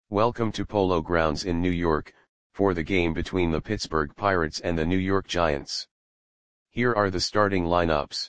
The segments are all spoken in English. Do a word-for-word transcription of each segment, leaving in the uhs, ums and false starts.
Welcome to Polo Grounds in New York, for the game between the Pittsburgh Pirates and the New York Giants. Here are the starting lineups.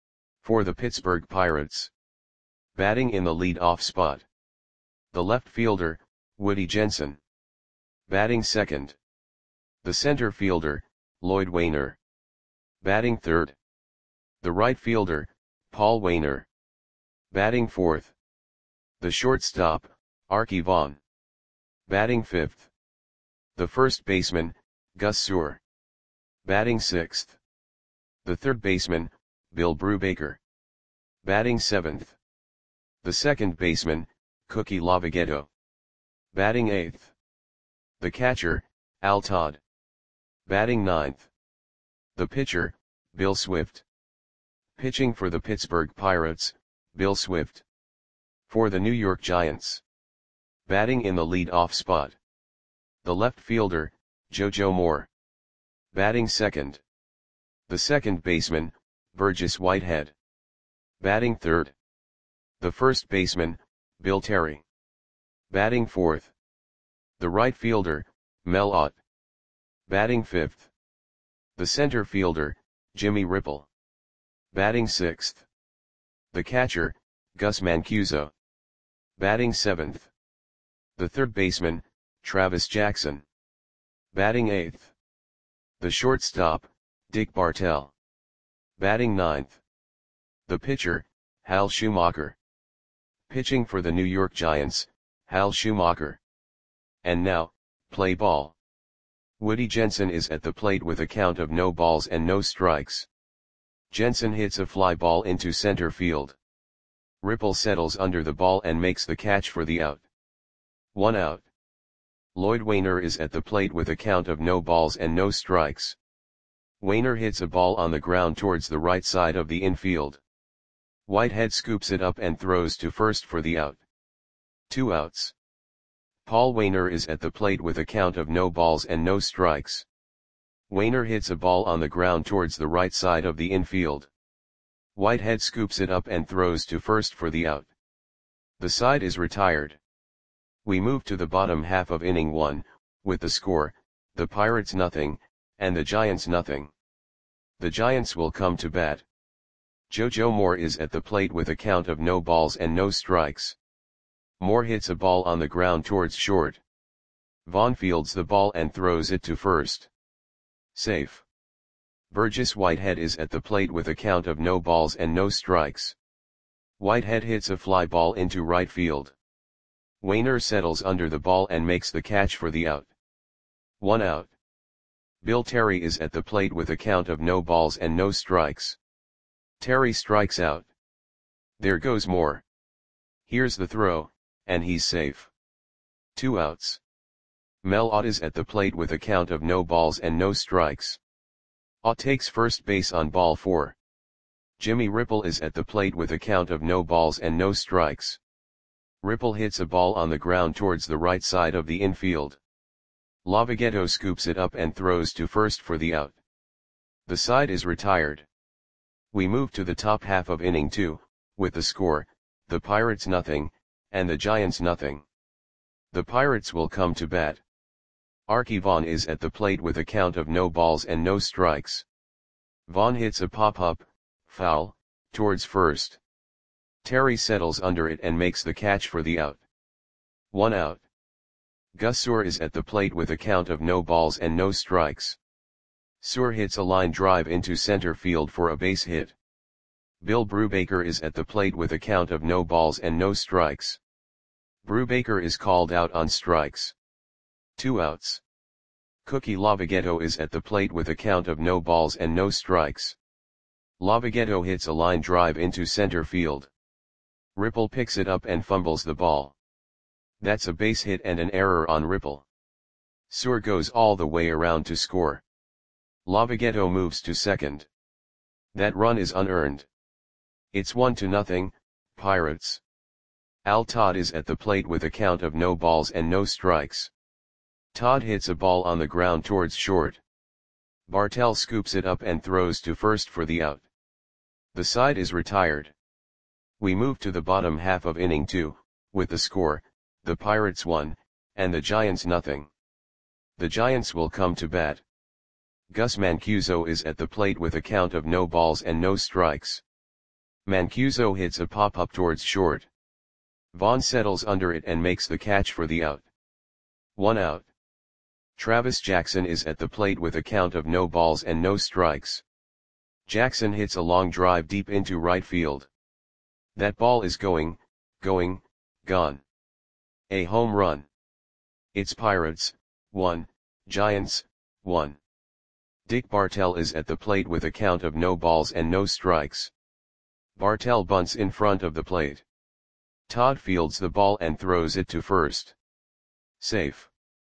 For the Pittsburgh Pirates. Batting in the lead-off spot. The left fielder, Woody Jensen. Batting second. The center fielder, Lloyd Waner. Batting third. The right fielder, Paul Waner. Batting fourth. The shortstop, Arky Vaughan. Batting fifth. The first baseman, Gus Suhr. Batting sixth. The third baseman, Bill Brubaker. Batting seventh. The second baseman, Cookie Lavagetto. Batting eighth. The catcher, Al Todd. Batting ninth. The pitcher, Bill Swift. Pitching for the Pittsburgh Pirates, Bill Swift. For the New York Giants. Batting in the lead-off spot. The left fielder, JoJo Moore. Batting second. The second baseman, Burgess Whitehead. Batting third. The first baseman, Bill Terry. Batting fourth. The right fielder, Mel Ott. Batting fifth. The center fielder, Jimmy Ripple. Batting sixth. The catcher, Gus Mancuso. Batting seventh. The third baseman, Travis Jackson. Batting eighth. The shortstop, Dick Bartell. Batting ninth. The pitcher, Hal Schumacher. Pitching for the New York Giants, Hal Schumacher. And now, play ball. Woody Jensen is at the plate with a count of no balls and no strikes. Jensen hits a fly ball into center field. Ripple settles under the ball and makes the catch for the out. One out. Lloyd Waner is at the plate with a count of no balls and no strikes. Waner hits a ball on the ground towards the right side of the infield. Whitehead scoops it up and throws to first for the out. Two outs. Paul Waner is at the plate with a count of no balls and no strikes. Waner hits a ball on the ground towards the right side of the infield. Whitehead scoops it up and throws to first for the out. The side is retired. We move to the bottom half of inning one, with the score, the Pirates nothing, and the Giants nothing. The Giants will come to bat. JoJo Moore is at the plate with a count of no balls and no strikes. Moore hits a ball on the ground towards short. Vaughan fields the ball and throws it to first. Safe. Burgess Whitehead is at the plate with a count of no balls and no strikes. Whitehead hits a fly ball into right field. Waner settles under the ball and makes the catch for the out. One out. Bill Terry is at the plate with a count of no balls and no strikes. Terry strikes out. There goes Moore. Here's the throw, and he's safe. Two outs. Mel Ott is at the plate with a count of no balls and no strikes. Ott takes first base on ball four. Jimmy Ripple is at the plate with a count of no balls and no strikes. Ripple hits a ball on the ground towards the right side of the infield. Lavagetto scoops it up and throws to first for the out. The side is retired. We move to the top half of inning two, with the score, the Pirates nothing, and the Giants nothing. The Pirates will come to bat. Arky Vaughan is at the plate with a count of no balls and no strikes. Vaughan hits a pop-up, foul, towards first. Terry settles under it and makes the catch for the out. One out. Gus Suhr is at the plate with a count of no balls and no strikes. Suhr hits a line drive into center field for a base hit. Bill Brubaker is at the plate with a count of no balls and no strikes. Brubaker is called out on strikes. Two outs. Cookie Lavagetto is at the plate with a count of no balls and no strikes. Lavagetto hits a line drive into center field. Ripple picks it up and fumbles the ball. That's a base hit and an error on Ripple. Suhr goes all the way around to score. Lavagetto moves to second. That run is unearned. It's one to nothing, Pirates. Al Todd is at the plate with a count of no balls and no strikes. Todd hits a ball on the ground towards short. Bartell scoops it up and throws to first for the out. The side is retired. We move to the bottom half of inning two, with the score, the Pirates one, and the Giants nothing. The Giants will come to bat. Gus Mancuso is at the plate with a count of no balls and no strikes. Mancuso hits a pop-up towards short. Vaughn settles under it and makes the catch for the out. One out. Travis Jackson is at the plate with a count of no balls and no strikes. Jackson hits a long drive deep into right field. That ball is going, going, gone. A home run. It's Pirates, one, Giants, one. Dick Bartell is at the plate with a count of no balls and no strikes. Bartell bunts in front of the plate. Todd fields the ball and throws it to first. Safe.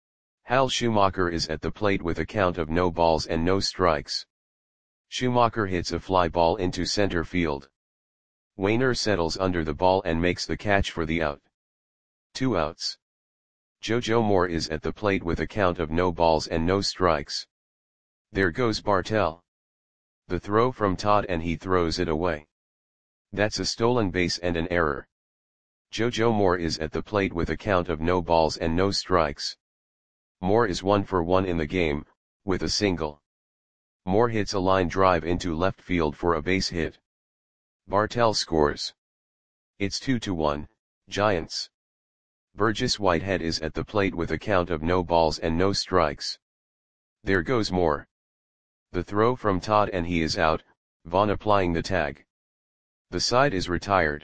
Hal Schumacher is at the plate with a count of no balls and no strikes. Schumacher hits a fly ball into center field. Wainer settles under the ball and makes the catch for the out. Two outs. JoJo Moore is at the plate with a count of no balls and no strikes. There goes Bartell. The throw from Todd and he throws it away. That's a stolen base and an error. JoJo Moore is at the plate with a count of no balls and no strikes. Moore is one for one in the game, with a single. Moore hits a line drive into left field for a base hit. Bartell scores. It's two to one, Giants. Burgess Whitehead is at the plate with a count of no balls and no strikes. There goes Moore. The throw from Todd and he is out, Vaughn applying the tag. The side is retired.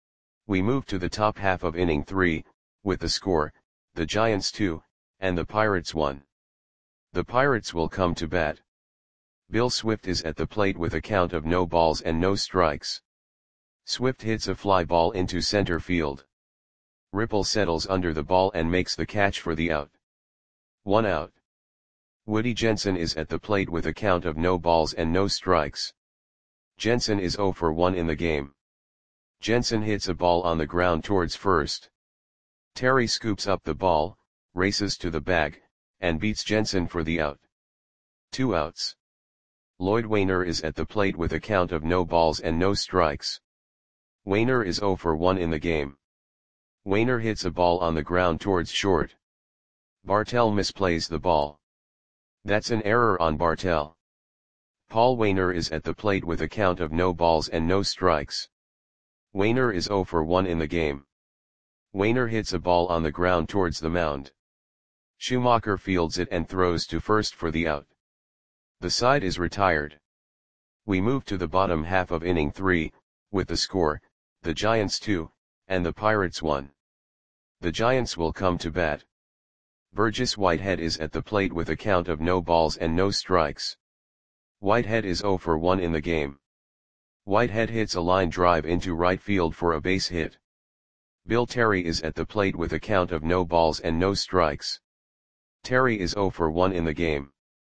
We move to the top half of inning three, with the score, the Giants two, and the Pirates one. The Pirates will come to bat. Bill Swift is at the plate with a count of no balls and no strikes. Swift hits a fly ball into center field. Ripple settles under the ball and makes the catch for the out. One out. Woody Jensen is at the plate with a count of no balls and no strikes. Jensen is oh for one in the game. Jensen hits a ball on the ground towards first. Terry scoops up the ball, races to the bag, and beats Jensen for the out. Two outs. Lloyd Wainer is at the plate with a count of no balls and no strikes. Wainer is oh for one in the game. Wainer hits a ball on the ground towards short. Bartell misplays the ball. That's an error on Bartell. Paul Wainer is at the plate with a count of no balls and no strikes. Wainer is oh for one in the game. Wainer hits a ball on the ground towards the mound. Schumacher fields it and throws to first for the out. The side is retired. We move to the bottom half of inning three, with the score, the Giants two, and the Pirates one. The Giants will come to bat. Burgess Whitehead is at the plate with a count of no balls and no strikes. Whitehead is oh for one in the game. Whitehead hits a line drive into right field for a base hit. Bill Terry is at the plate with a count of no balls and no strikes. Terry is oh for one in the game.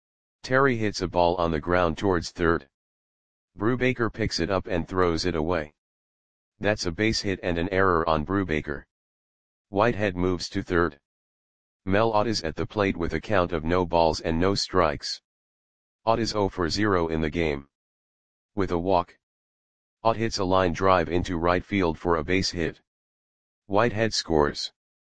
Terry hits a ball on the ground towards third. Brubaker picks it up and throws it away. That's a base hit and an error on Brubaker. Whitehead moves to third. Mel Ott is at the plate with a count of no balls and no strikes. Ott is oh for zero in the game. With a walk. Ott hits a line drive into right field for a base hit. Whitehead scores.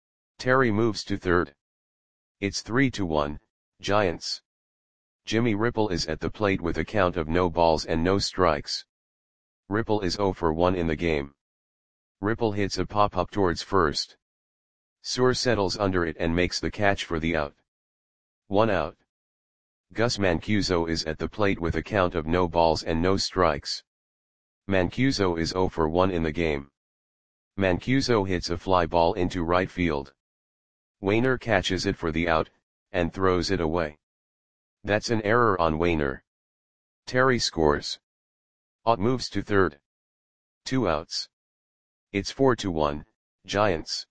Terry moves to third. It's three to one, Giants. Jimmy Ripple is at the plate with a count of no balls and no strikes. Ripple is oh for one in the game. Ripple hits a pop-up towards first. Suhr settles under it and makes the catch for the out. One out. Gus Mancuso is at the plate with a count of no balls and no strikes. Mancuso is oh for one in the game. Mancuso hits a fly ball into right field. Wainer catches it for the out, and throws it away. That's an error on Wainer. Terry scores. Ott moves to third. Two outs. It's four to one, Giants.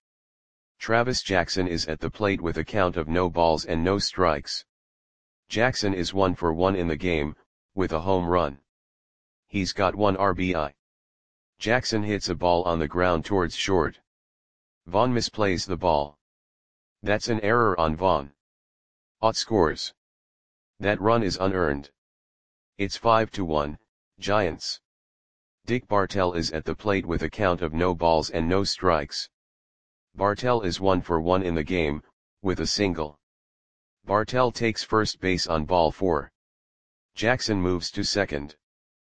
Travis Jackson is at the plate with a count of no balls and no strikes. Jackson is one for one in the game, with a home run. He's got one R B I. Jackson hits a ball on the ground towards short. Vaughn misplays the ball. That's an error on Vaughn. Ott scores. That run is unearned. It's five to one, Giants. Dick Bartell is at the plate with a count of no balls and no strikes. Bartell is one for one in the game, with a single. Bartell takes first base on ball four. Jackson moves to second.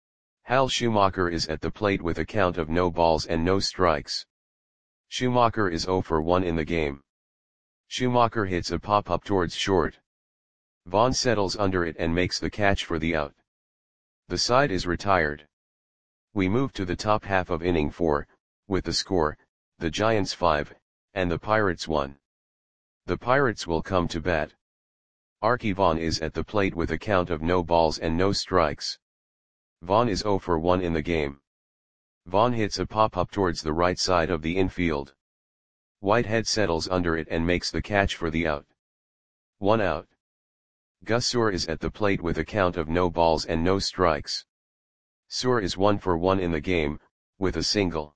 Hal Schumacher is at the plate with a count of no balls and no strikes. Schumacher is zero for one in the game. Schumacher hits a pop-up towards short. Vaughn settles under it and makes the catch for the out. The side is retired. We move to the top half of inning four, with the score, the Giants five, and the Pirates one. The Pirates will come to bat. Archie Vaughn is at the plate with a count of no balls and no strikes. Vaughn is zero for one in the game. Vaughn hits a pop-up towards the right side of the infield. Whitehead settles under it and makes the catch for the out. One out. Gus Suhr is at the plate with a count of no balls and no strikes. Suhr is one for one in the game, with a single.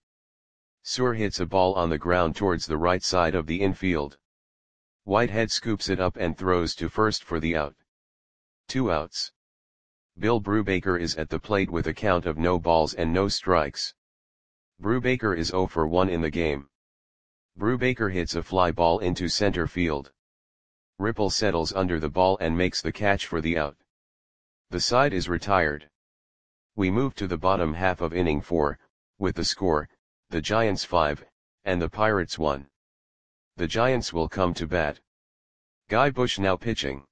Suhr hits a ball on the ground towards the right side of the infield. Whitehead scoops it up and throws to first for the out. Two outs. Bill Brubaker is at the plate with a count of no balls and no strikes. Brubaker is zero for one in the game. Brubaker hits a fly ball into center field. Ripple settles under the ball and makes the catch for the out. The side is retired. We move to the bottom half of inning four, with the score, the Giants five, and the Pirates one. The Giants will come to bat. Guy Bush now pitching.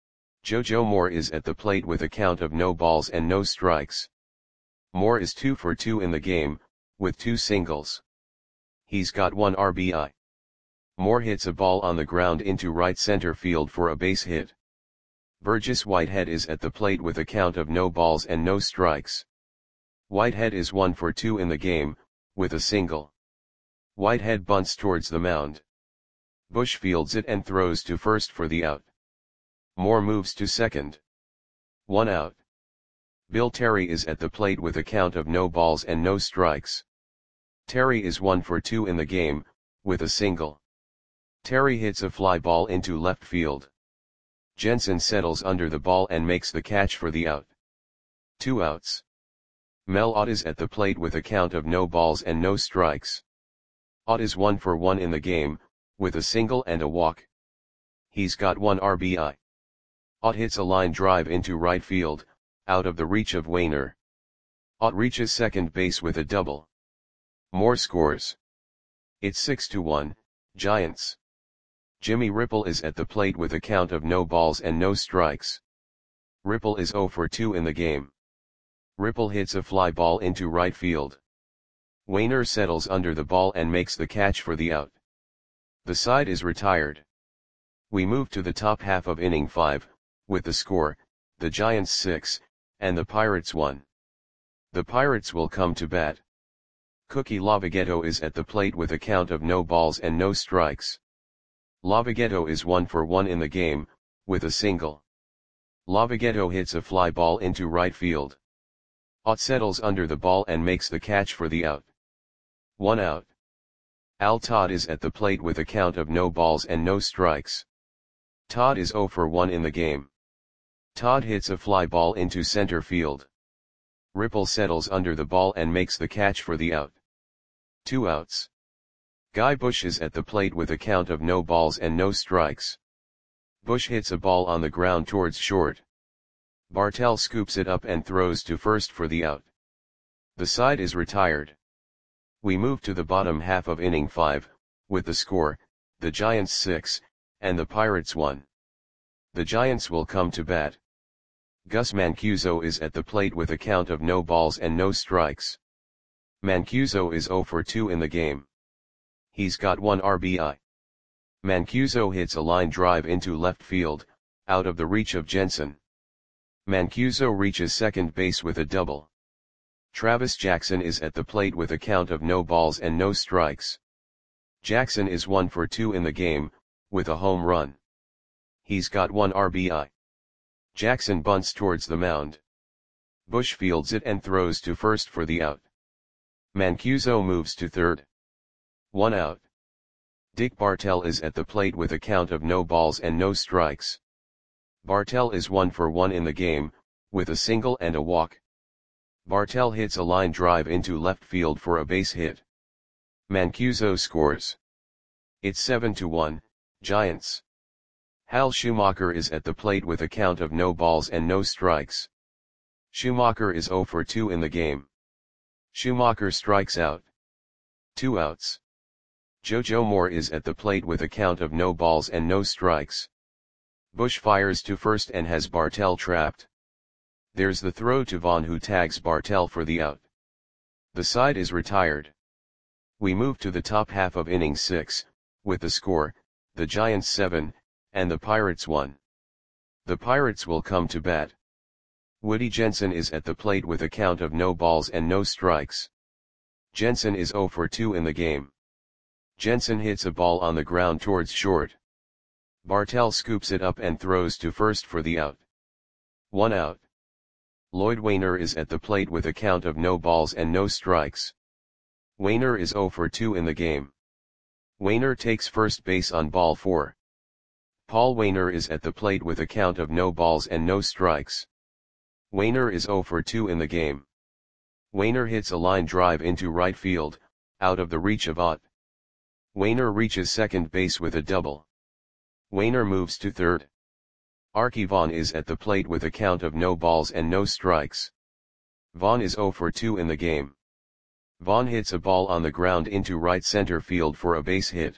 JoJo Moore is at the plate with a count of no balls and no strikes. Moore is two for two in the game, with two singles. He's got one R B I. Moore hits a ball on the ground into right center field for a base hit. Burgess Whitehead is at the plate with a count of no balls and no strikes. Whitehead is one for two in the game, with a single. Whitehead bunts towards the mound. Bush fields it and throws to first for the out. Moore moves to second. One out. Bill Terry is at the plate with a count of no balls and no strikes. Terry is one for two in the game, with a single. Terry hits a fly ball into left field. Jensen settles under the ball and makes the catch for the out. Two outs. Mel Ott is at the plate with a count of no balls and no strikes. Ott is one for one in the game, with a single and a walk. He's got one R B I. Ott hits a line drive into right field, out of the reach of Wainer. Ott reaches second base with a double. Moore scores. It's six to one, Giants. Jimmy Ripple is at the plate with a count of no balls and no strikes. Ripple is zero for two in the game. Ripple hits a fly ball into right field. Wainer settles under the ball and makes the catch for the out. The side is retired. We move to the top half of inning five, with the score, the Giants six, and the Pirates one. The Pirates will come to bat. Cookie Lavagetto is at the plate with a count of no balls and no strikes. Lavagetto is one for one in the game, with a single. Lavagetto hits a fly ball into right field. Ott settles under the ball and makes the catch for the out. One out. Al Todd is at the plate with a count of no balls and no strikes. Todd is zero for one in the game. Todd hits a fly ball into center field. Ripple settles under the ball and makes the catch for the out. Two outs. Guy Bush is at the plate with a count of no balls and no strikes. Bush hits a ball on the ground towards short. Bartell scoops it up and throws to first for the out. The side is retired. We move to the bottom half of inning five, with the score, the Giants six, and the Pirates one. The Giants will come to bat. Gus Mancuso is at the plate with a count of no balls and no strikes. Mancuso is zero for two in the game. He's got one R B I. Mancuso hits a line drive into left field, out of the reach of Jensen. Mancuso reaches second base with a double. Travis Jackson is at the plate with a count of no balls and no strikes. Jackson is one for two in the game, with a home run. He's got one R B I. Jackson bunts towards the mound. Bush fields it and throws to first for the out. Mancuso moves to third. One out. Dick Bartell is at the plate with a count of no balls and no strikes. Bartell is one for one in the game, with a single and a walk. Bartell hits a line drive into left field for a base hit. Mancuso scores. It's seven to one, Giants. Hal Schumacher is at the plate with a count of no balls and no strikes. Schumacher is zero for two in the game. Schumacher strikes out. Two outs. Jojo Moore is at the plate with a count of no balls and no strikes. Bush fires to first and has Bartell trapped. There's the throw to Vaughn, who tags Bartell for the out. The side is retired. We move to the top half of inning six, with the score, the Giants seven, and the Pirates one. The Pirates will come to bat. Woody Jensen is at the plate with a count of no balls and no strikes. Jensen is zero for two in the game. Jensen hits a ball on the ground towards short. Bartell scoops it up and throws to first for the out. One out. Lloyd Wainer is at the plate with a count of no balls and no strikes. Wainer is zero for two in the game. Wainer takes first base on ball four. Paul Wainer is at the plate with a count of no balls and no strikes. Wainer is zero for two in the game. Wainer hits a line drive into right field, out of the reach of Ott. Wainer reaches second base with a double. Wainer moves to third. Arky Vaughan is at the plate with a count of no balls and no strikes. Vaughan is zero for two in the game. Vaughan hits a ball on the ground into right center field for a base hit.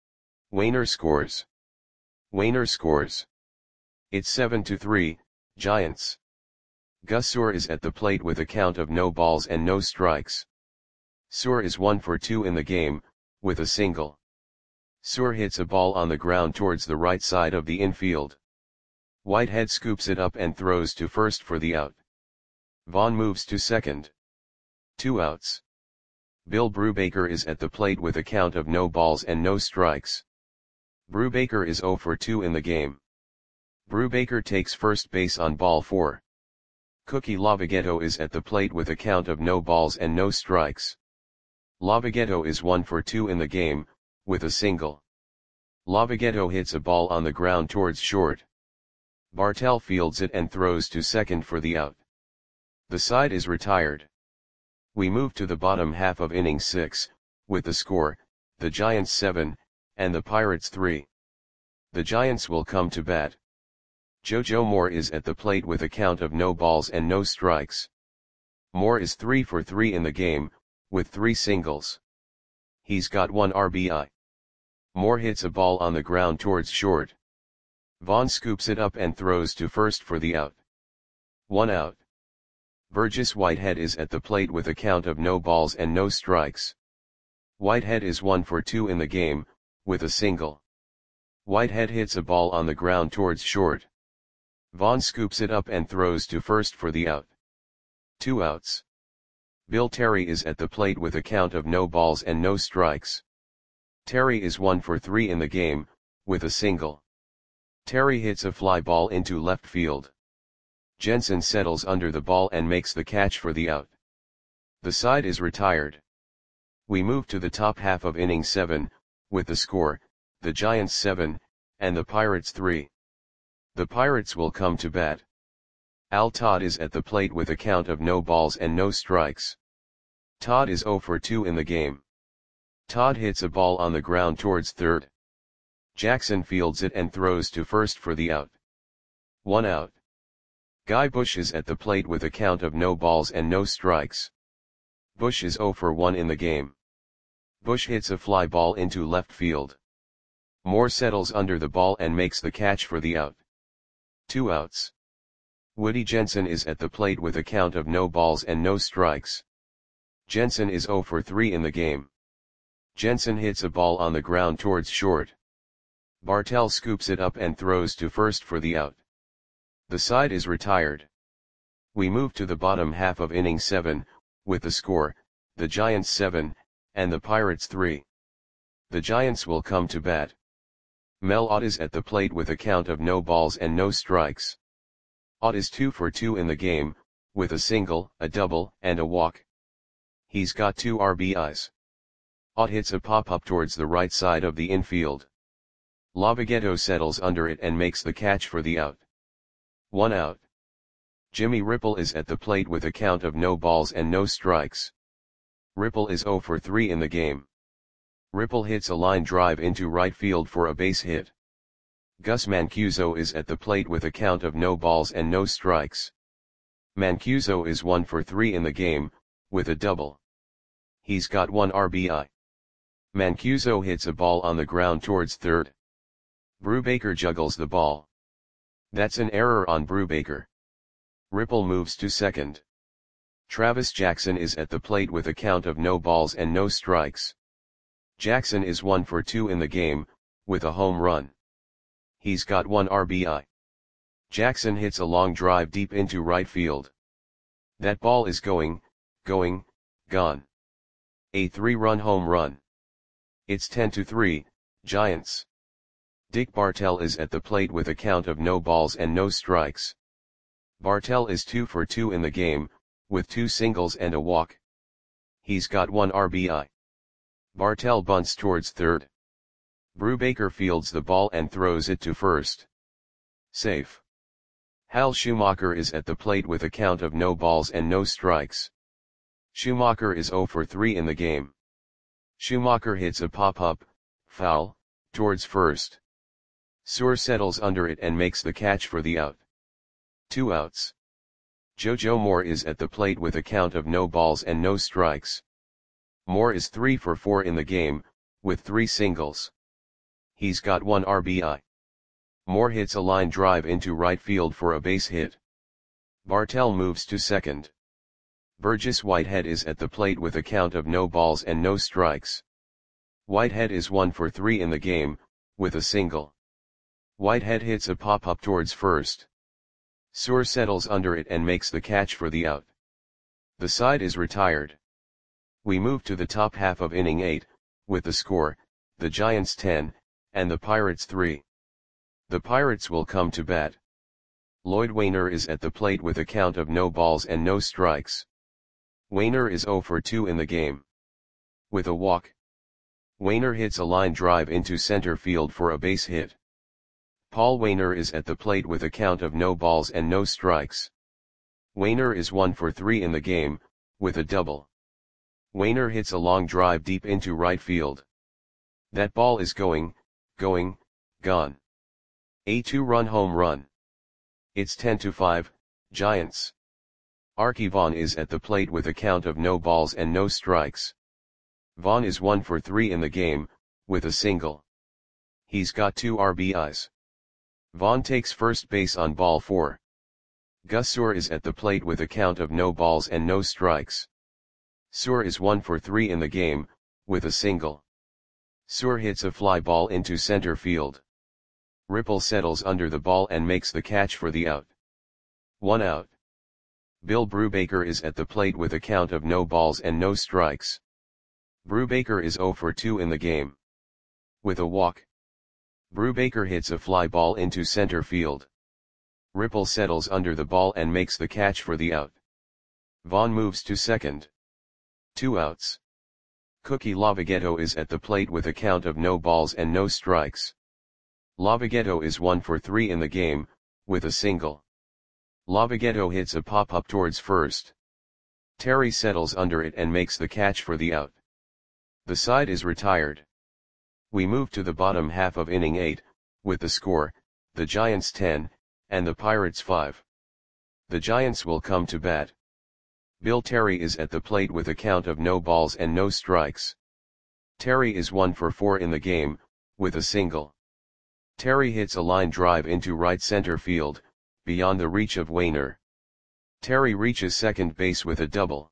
Wainer scores. Wainer scores. It's seven to three, Giants. Gus Suhr is at the plate with a count of no balls and no strikes. Suhr is one for two in the game, with a single. Suhr hits a ball on the ground towards the right side of the infield. Whitehead scoops it up and throws to first for the out. Vaughan moves to second. Two outs. Bill Brubaker is at the plate with a count of no balls and no strikes. Brubaker is zero for two in the game. Brubaker takes first base on ball four. Cookie Lavagetto is at the plate with a count of no balls and no strikes. Lavagetto is one for two in the game, with a single. Lavagetto hits a ball on the ground towards short. Bartell fields it and throws to second for the out. The side is retired. We move to the bottom half of inning six, with the score, the Giants seven, and the Pirates three. The Giants will come to bat. Jojo Moore is at the plate with a count of no balls and no strikes. Moore is three for three in the game, with three singles. He's got one R B I. Moore hits a ball on the ground towards short. Vaughan scoops it up and throws to first for the out. One out. Burgess Whitehead is at the plate with a count of no balls and no strikes. Whitehead is one for two in the game, with a single. Whitehead hits a ball on the ground towards short. Vaughan scoops it up and throws to first for the out. Two outs. Bill Terry is at the plate with a count of no balls and no strikes. Terry is one for three in the game, with a single. Terry hits a fly ball into left field. Jensen settles under the ball and makes the catch for the out. The side is retired. We move to the top half of inning seven, with the score, the Giants seven, and the Pirates three. The Pirates will come to bat. Al Todd is at the plate with a count of no balls and no strikes. Todd is zero for two in the game. Todd hits a ball on the ground towards third. Jackson fields it and throws to first for the out. One out. Guy Bush is at the plate with a count of no balls and no strikes. Bush is zero for one in the game. Bush hits a fly ball into left field. Moore settles under the ball and makes the catch for the out. Two outs. Woody Jensen is at the plate with a count of no balls and no strikes. Jensen is zero for three in the game. Jensen hits a ball on the ground towards short. Bartell scoops it up and throws to first for the out. The side is retired. We move to the bottom half of inning seven, with the score, the Giants seven, and the Pirates three. The Giants will come to bat. Mel Ott is at the plate with a count of no balls and no strikes. Ott is two for two in the game, with a single, a double, and a walk. He's got two R B Is. Ott hits a pop-up towards the right side of the infield. Lavagetto settles under it and makes the catch for the out. One out. Jimmy Ripple is at the plate with a count of no balls and no strikes. Ripple is zero for three in the game. Ripple hits a line drive into right field for a base hit. Gus Mancuso is at the plate with a count of no balls and no strikes. Mancuso is one for three in the game, with a double. He's got one R B I. Mancuso hits a ball on the ground towards third. Brubaker juggles the ball. That's an error on Brubaker. Ripple moves to second. Travis Jackson is at the plate with a count of no balls and no strikes. Jackson is one for two in the game, with a home run. He's got one R B I. Jackson hits a long drive deep into right field. That ball is going, going, gone. A three-run home run. It's ten to three, Giants. Dick Bartell is at the plate with a count of no balls and no strikes. Bartell is two for two in the game, with two singles and a walk. He's got one R B I. Bartell bunts towards third. Brubaker fields the ball and throws it to first. Safe. Hal Schumacher is at the plate with a count of no balls and no strikes. Schumacher is zero for three in the game. Schumacher hits a pop-up, foul, towards first. Suhr settles under it and makes the catch for the out. Two outs. JoJo Moore is at the plate with a count of no balls and no strikes. Moore is three for four in the game, with three singles. He's got one R B I. Moore hits a line drive into right field for a base hit. Bartell moves to second. Burgess Whitehead is at the plate with a count of no balls and no strikes. Whitehead is one for three in the game, with a single. Whitehead hits a pop-up towards first. Suhr settles under it and makes the catch for the out. The side is retired. We move to the top half of inning eight, with the score, the Giants ten, and the Pirates three. The Pirates will come to bat. Lloyd Wainer is at the plate with a count of no balls and no strikes. Wainer is zero for two in the game. With a walk. Wainer hits a line drive into center field for a base hit. Paul Wainer is at the plate with a count of no balls and no strikes. Wainer is one for three in the game, with a double. Wainer hits a long drive deep into right field. That ball is going, going, gone. A two-run home run. It's ten to five, Giants. Arky Vaughan is at the plate with a count of no balls and no strikes. Vaughan is one for three in the game, with a single. He's got two R B Is. Vaughan takes first base on ball four. Gus Suhr is at the plate with a count of no balls and no strikes. Suhr is one for three in the game, with a single. Suhr hits a fly ball into center field. Ripple settles under the ball and makes the catch for the out. One out. Bill Brubaker is at the plate with a count of no balls and no strikes. Brubaker is zero for two in the game. With a walk. Brubaker hits a fly ball into center field. Ripple settles under the ball and makes the catch for the out. Vaughan moves to second. Two outs. Cookie Lavogetto is at the plate with a count of no balls and no strikes. Lavogetto is one for three in the game, with a single. Lavogetto hits a pop-up towards first. Terry settles under it and makes the catch for the out. The side is retired. We move to the bottom half of inning eight, with the score, the Giants ten, and the Pirates five. The Giants will come to bat. Bill Terry is at the plate with a count of no balls and no strikes. Terry is one for four in the game, with a single. Terry hits a line drive into right center field, beyond the reach of Wainer. Terry reaches second base with a double.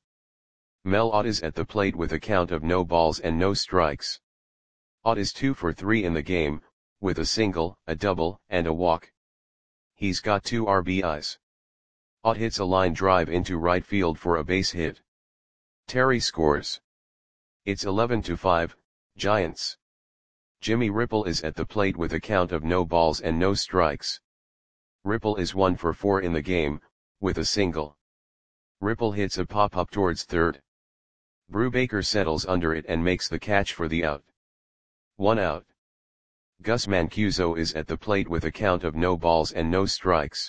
Mel Ott is at the plate with a count of no balls and no strikes. Ott is two for three in the game, with a single, a double, and a walk. He's got two R B Is. Ott hits a line drive into right field for a base hit. Terry scores. It's eleven to five, Giants. Jimmy Ripple is at the plate with a count of no balls and no strikes. Ripple is one for four in the game, with a single. Ripple hits a pop-up towards third. Brubaker settles under it and makes the catch for the out. One out. Gus Mancuso is at the plate with a count of no balls and no strikes.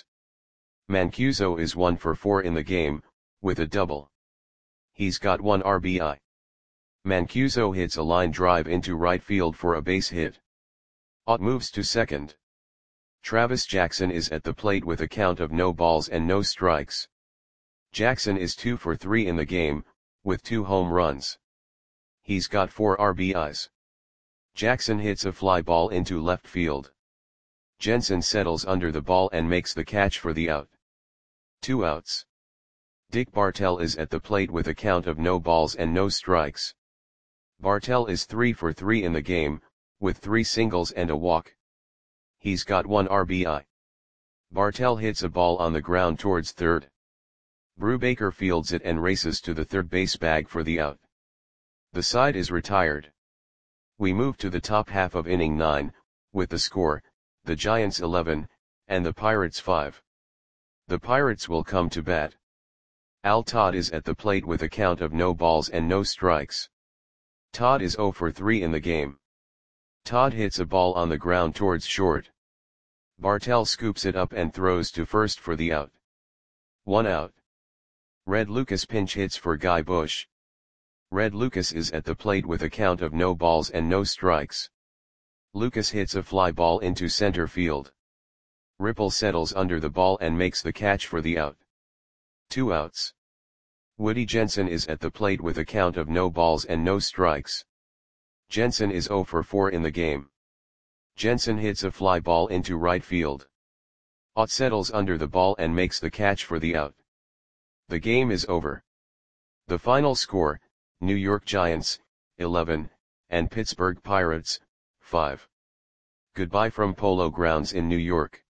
Mancuso is one for four in the game, with a double. He's got one R B I. Mancuso hits a line drive into right field for a base hit. Ott moves to second. Travis Jackson is at the plate with a count of no balls and no strikes. Jackson is two for three in the game, with two home runs. He's got four R B Is. Jackson hits a fly ball into left field. Jensen settles under the ball and makes the catch for the out. Two outs. Dick Bartell is at the plate with a count of no balls and no strikes. Bartell is three for three in the game, with three singles and a walk. He's got one R B I. Bartell hits a ball on the ground towards third. Brubaker fields it and races to the third base bag for the out. The side is retired. We move to the top half of inning nine, with the score, the Giants eleven, and the Pirates five. The Pirates will come to bat. Al Todd is at the plate with a count of no balls and no strikes. Todd is zero for three in the game. Todd hits a ball on the ground towards short. Bartell scoops it up and throws to first for the out. One out. Red Lucas pinch hits for Guy Bush. Red Lucas is at the plate with a count of no balls and no strikes. Lucas hits a fly ball into center field. Ripple settles under the ball and makes the catch for the out. Two outs. Woody Jensen is at the plate with a count of no balls and no strikes. Jensen is zero for four in the game. Jensen hits a fly ball into right field. Ott settles under the ball and makes the catch for the out. The game is over. The final score, New York Giants, eleven, and Pittsburgh Pirates, five. Goodbye from Polo Grounds in New York.